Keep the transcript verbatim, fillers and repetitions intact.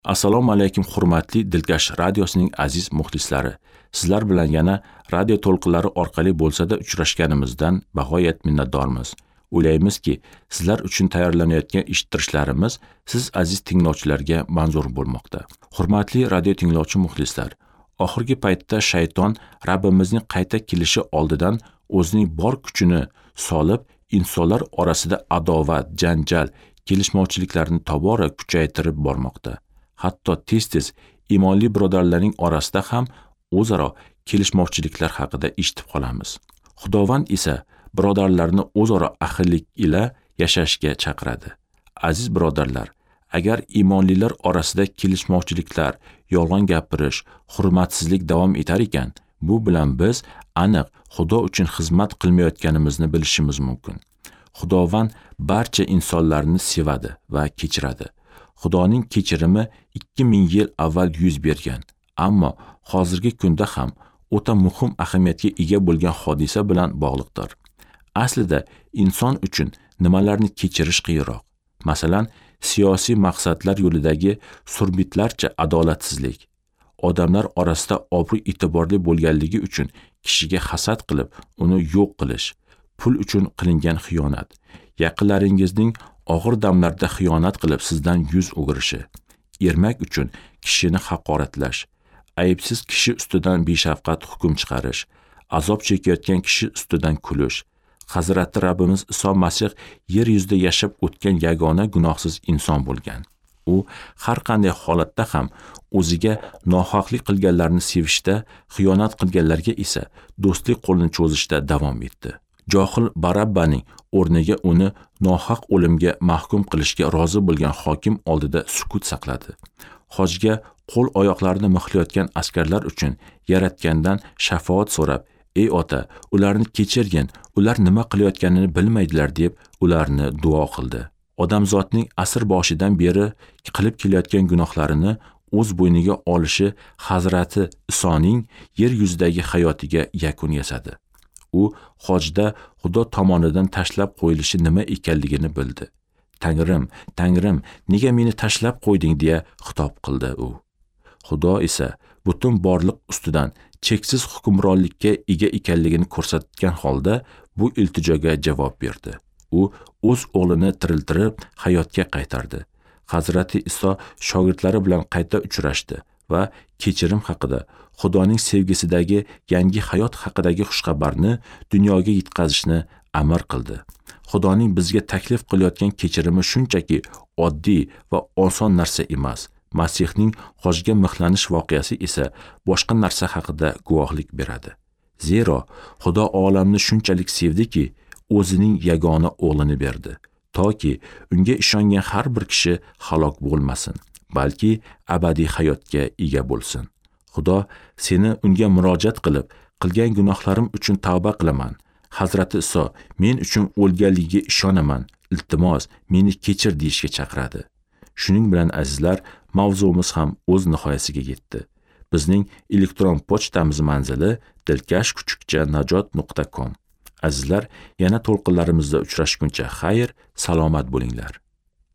Assalomu alaykum hurmatli Dilkash radiosining aziz muxlislari. Sizlar bilan yana radio to'lqinlari orqali bo'lsa-da uchrashganimizdan bag'oyat minnatdormiz. O'ylaymizki, sizlar uchun tayyorlanayotgan eshittirishlarimiz siz aziz tinglovchilarga manzur bo'lmoqda. Hurmatli radio tinglovchi muxlislar, oxirgi paytda shayton Rabbimizning qayta kelishi oldidan o'zining bor kuchini solib, insonlar orasida adovat, janjal, kelishmovchiliklarni tobora kuchaytirib bormoqda. Hatto tez-tez iymonli birodarlarning orasida ham o'zaro kelishmovchiliklar haqida eshitib qolamiz. Xudovand esa birodarlarni o'zaro ahillik ila yashashga chaqiradi. Aziz birodarlar, agar iymonlilar orasida kelishmovchiliklar, yolg'on gapirish, hurmatsizlik davom etar ekan, bu bilan biz aniq Xudo uchun xizmat qilmayotganimizni bilishimiz mumkin. Xudovand barcha insonlarni sevadi va kechiradi. Xudoning kechirimi ikki ming yil avval yuz bergan, ammo hozirgi kunda ham o'ta muhim ahamiyatga ega bo'lgan hodisa bilan bog'liqdir. Aslida inson uchun nimalarni kechirish qiyinroq? Masalan, siyosiy maqsadlar yo'lidagi surbitlarcha adolatsizlik, odamlar orasida obro' e'tiborli bo'lganligi uchun kishiga hasad qilib, uni yo'q qilish, pul uchun qilingan xiyonat, yaqinlaringizning og'ir damlarda xiyonat qilib sizdan yuz o'girishi, ermak uchun kishini haqoratlash, aybsiz kishi ustidan beshafqat hukm chiqarish, azob chekayotgan kishi ustidan kulish. Hazrati Rabbimiz Iso Masih yer yuzida yashab o'tgan yagona gunohsiz inson bo'lgan. U har qanday holatda ham o'ziga nohaqlik qilganlarni sevishda, xiyonat qilganlarga esa do'stlik qo'lini cho'zishda davom etdi. Johil Barabbaning o'rniga uni nohaq o'limga mahkum qilishga rozi bo'lgan hokim oldida sukut saqladi. Hojga qo'l oyoqlarini mixlayotgan askarlar uchun Yaratgandan shafoat so'rab, "Ey ota, ularni kechirgin, ular nima qilayotganini bilmaydilar" deb ularni duo qildi. Odamzodning asr boshidan beri qilib kelayotgan gunohlarini o'z bo'yniga olishi Hazrati Isoning yer yuzidagi hayotiga yakun yasadi. U hojda Xudo tomonidan tashlab qo'yilishi nima ekanligini bildi. "Tangrim, Tangrim, nega meni tashlab qo'yding?" deya xitob qildi u. Xudo esa butun borliq ustidan cheksiz hukmronlikka ega ekanligini ko'rsatgan holda bu iltijoga javob berdi. U o'z o'g'lini tiriltirib hayotga qaytardi. Hazrati Iso shogirdlari bilan qayta uchrashdi va kechirim haqida, Xudoning sevgisidagi yangi hayot haqidagi xushxabarni dunyoga yetkazishni amr qildi. Xudoning bizga taklif qilayotgan kechirimi shunchaki oddiy va oson narsa emas. Masihning hojga mixlanish voqeasi esa boshqa narsa haqida guvohlik beradi. Zero Xudo olamni shunchalik sevdiki, o'zining yagona o'g'lini berdi, toki unga ishongan har bir kishi halok bo'lmasin, balki abadiy hayotga ega bo'lsin. Xudo seni unga murojaat qilib, qilgan gunohlarim uchun tavba qilaman. Hazrati Iso men uchun o'lganligiga ishonaman. Iltimos, meni kechir deyishga chaqiradi. Shuning bilan azizlar, mavzuimiz ham o'z nihoyasiga yetdi. Bizning elektron pochtamiz manzili dilkash kuchukcha najot nuqta com. Azizlar, yana to'lqinlarimizda uchrashguncha xayr, salomat bo'linglar.